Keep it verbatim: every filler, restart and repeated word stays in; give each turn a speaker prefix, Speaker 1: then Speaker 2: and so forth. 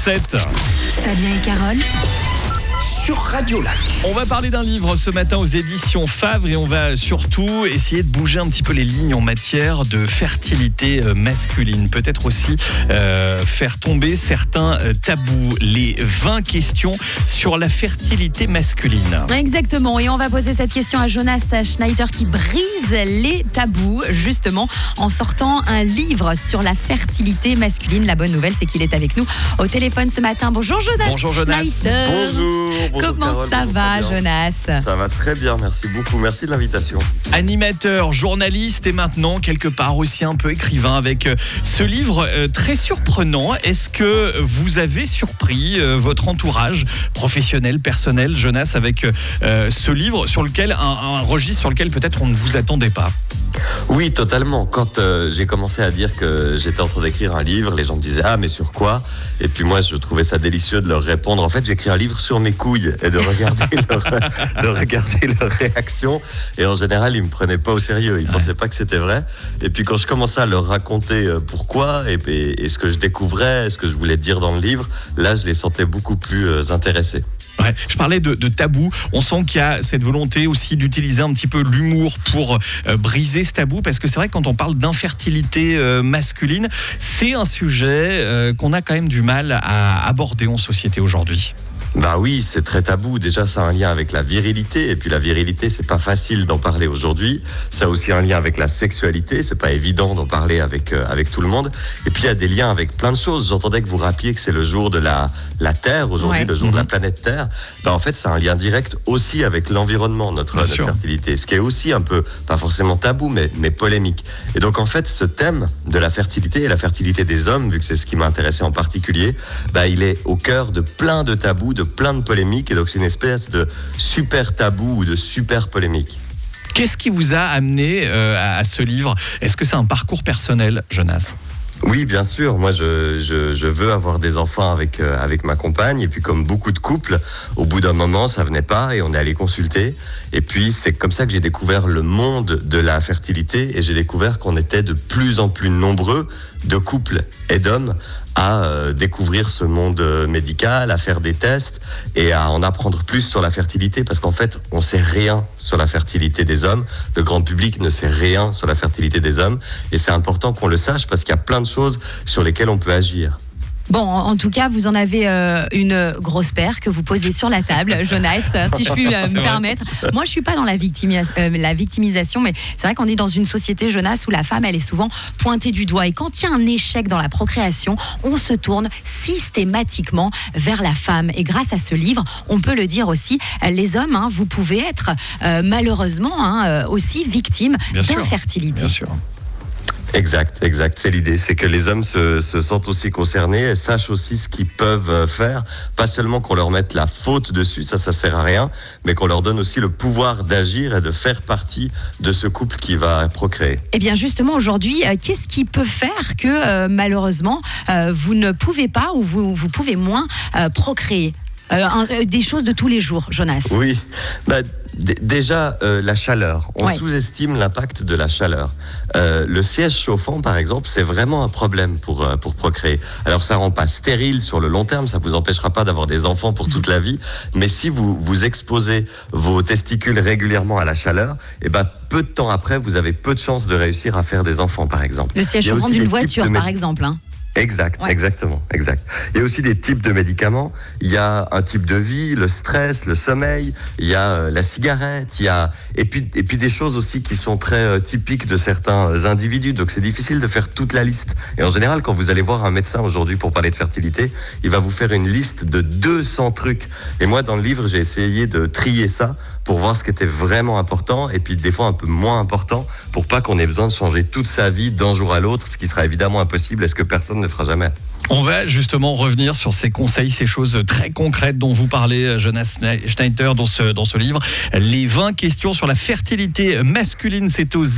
Speaker 1: sept.
Speaker 2: Fabien et Carole
Speaker 3: sur Radio Lac.
Speaker 1: On va parler d'un livre ce matin aux éditions Favre et on va surtout essayer de bouger un petit peu les lignes en matière de fertilité masculine. Peut-être aussi euh, faire tomber certains tabous. Les vingt questions sur la fertilité masculine.
Speaker 2: Exactement. Et on va poser cette question à Jonas Schneider qui brise les tabous justement en sortant un livre sur la fertilité masculine. La bonne nouvelle, c'est qu'il est avec nous au téléphone ce matin. Bonjour Jonas.
Speaker 1: Bonjour Jonas.
Speaker 2: Schneider.
Speaker 4: Bonjour. Bonjour
Speaker 2: Comment
Speaker 4: Carole,
Speaker 2: ça
Speaker 4: bonjour
Speaker 2: va,
Speaker 4: Fabien.
Speaker 2: Jonas?
Speaker 4: Ça va très bien, merci beaucoup. Merci de l'invitation.
Speaker 1: Animateur, journaliste et maintenant quelque part aussi un peu écrivain avec ce livre très surprenant. Est-ce que vous avez surpris votre entourage professionnel, personnel, Jonas, avec ce livre sur lequel un, un registre sur lequel peut-être on ne vous attendait pas?
Speaker 4: Oui, totalement. Quand euh, j'ai commencé à dire que j'étais en train d'écrire un livre, les gens me disaient « Ah, mais sur quoi ?» Et puis moi, je trouvais ça délicieux de leur répondre. En fait, j'écris un livre sur mes couilles et de regarder, leur, de regarder leur réaction. Et en général, ils ne me prenaient pas au sérieux. Ils ne ouais. pensaient pas que c'était vrai. Et puis quand je commençais à leur raconter pourquoi et, et, et ce que je découvrais, ce que je voulais dire dans le livre, là, je les sentais beaucoup plus euh, intéressés.
Speaker 1: Ouais, je parlais de, de tabou. On sent qu'il y a cette volonté aussi d'utiliser un petit peu l'humour pour euh, briser ce tabou, parce que c'est vrai que quand on parle d'infertilité euh, masculine, c'est un sujet euh, qu'on a quand même du mal à aborder en société aujourd'hui.
Speaker 4: Bah oui, c'est très tabou. Déjà, ça a un lien avec la virilité. Et puis la virilité, c'est pas facile d'en parler aujourd'hui. Ça a aussi un lien avec la sexualité. C'est pas évident d'en parler avec, euh, avec tout le monde. Et puis il y a des liens avec plein de choses. J'entendais que vous rappeliez que c'est le jour de la, la Terre, aujourd'hui, ouais. le jour mmh. de la planète Terre. Bah en fait, ça a un lien direct aussi avec l'environnement, notre, notre fertilité. Ce qui est aussi un peu, pas forcément tabou, mais, mais polémique. Et donc en fait, ce thème de la fertilité et la fertilité des hommes, vu que c'est ce qui m'a intéressé en particulier, bah il est au cœur de plein de tabous, de plein de polémiques, et donc c'est une espèce de super tabou ou de super polémique.
Speaker 1: Qu'est-ce qui vous a amené euh, à ce livre? Est-ce que c'est un parcours personnel, Jonas?
Speaker 4: Oui, bien sûr. Moi, je, je, je veux avoir des enfants avec, euh, avec ma compagne. Et puis, comme beaucoup de couples, au bout d'un moment, ça venait pas et on est allé consulter. Et puis, c'est comme ça que j'ai découvert le monde de la fertilité et j'ai découvert qu'on était de plus en plus nombreux de couples et d'hommes à euh, découvrir ce monde médical, à faire des tests et à en apprendre plus sur la fertilité, parce qu'en fait, on sait rien sur la fertilité des hommes. Le grand public ne sait rien sur la fertilité des hommes et c'est important qu'on le sache parce qu'il y a plein de choses sur lesquelles on peut agir.
Speaker 2: Bon, en tout cas, vous en avez euh, une grosse paire que vous posez sur la table, Jonas, si je puis euh, me permettre. Moi, je suis pas dans la, victimis- euh, la victimisation, mais c'est vrai qu'on est dans une société, Jonas, où la femme, elle est souvent pointée du doigt. Et quand il y a un échec dans la procréation, on se tourne systématiquement vers la femme. Et grâce à ce livre, on peut le dire aussi, les hommes, hein, vous pouvez être euh, malheureusement hein, aussi victimes
Speaker 1: Bien
Speaker 2: d'infertilité.
Speaker 1: Bien sûr.
Speaker 4: Exact, exact. C'est l'idée, c'est que les hommes se, se sentent aussi concernés et sachent aussi ce qu'ils peuvent faire. Pas seulement qu'on leur mette la faute dessus, ça, ça sert à rien, mais qu'on leur donne aussi le pouvoir d'agir et de faire partie de ce couple qui va procréer.
Speaker 2: Eh bien, justement, aujourd'hui, euh, qu'est-ce qui peut faire que, euh, malheureusement, euh, vous ne pouvez pas ou vous, vous pouvez moins euh, procréer euh, un, euh, des choses de tous les jours, Jonas?
Speaker 4: Oui, bah, d- déjà, euh, la chaleur. On
Speaker 2: ouais.
Speaker 4: sous-estime l'impact de la chaleur. Euh, le siège chauffant, par exemple, c'est vraiment un problème pour, euh, pour procréer. Alors, ça rend pas stérile sur le long terme, ça vous empêchera pas d'avoir des enfants pour toute la vie, mais si vous, vous exposez vos testicules régulièrement à la chaleur, eh ben, peu de temps après, vous avez peu de chances de réussir à faire des enfants, par exemple.
Speaker 2: Le siège chauffant d'une voiture,
Speaker 4: mé-
Speaker 2: par exemple, hein.
Speaker 4: Exact, ouais. exactement, exact. Il y a aussi des types de médicaments. Il y a un type de vie, le stress, le sommeil. Il y a euh, la cigarette. Il y a et puis et puis des choses aussi qui sont très euh, typiques de certains individus. Donc c'est difficile de faire toute la liste. Et en général, quand vous allez voir un médecin aujourd'hui pour parler de fertilité, il va vous faire une liste de deux cents trucs. Et moi, dans le livre, j'ai essayé de trier ça pour voir ce qui était vraiment important et puis des fois un peu moins important pour pas qu'on ait besoin de changer toute sa vie d'un jour à l'autre, ce qui sera évidemment impossible et ce que personne ne fera jamais.
Speaker 1: On va justement revenir sur ces conseils, ces choses très concrètes dont vous parlez, Jonas Schneider, dans ce, dans ce livre. Les vingt questions sur la fertilité masculine, c'est aux